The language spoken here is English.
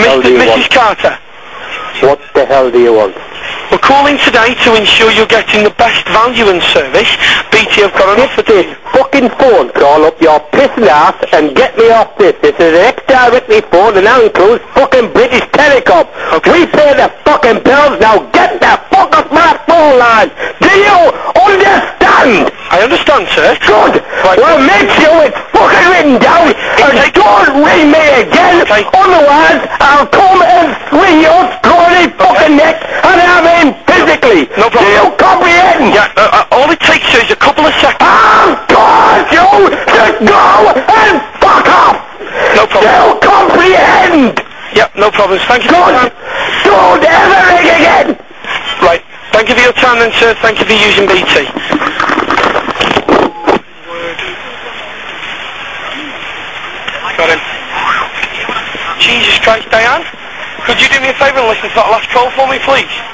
Mrs. Carter? What the hell do you want? We're calling today to ensure you're getting the best value and service. BT have got an offer to you. Fucking phone call up your pissing ass and get me off this. This is an ex-directory phone and now includes fucking British Telecom. Okay. We pay the fucking bills, now get the fuck off my phone line. Do you understand? I understand, sir. Good. Right. Well, make sure it's fucking written down and don't ring me again. Okay. Otherwise, I'll come and swing your scrawny fucking neck and I mean physically. No problem. Do you comprehend? Yeah, all it takes is a couple of seconds. I've told you to go and fuck off! No problem. Do you comprehend? Yeah, no problems. Thank you for your Good. time. Don't ever ring again! Right. Thank you for your time then, sir. Thank you for using BT. Got him. Jesus Christ, Diane. Could you do me a favour and listen to that last call for me, please?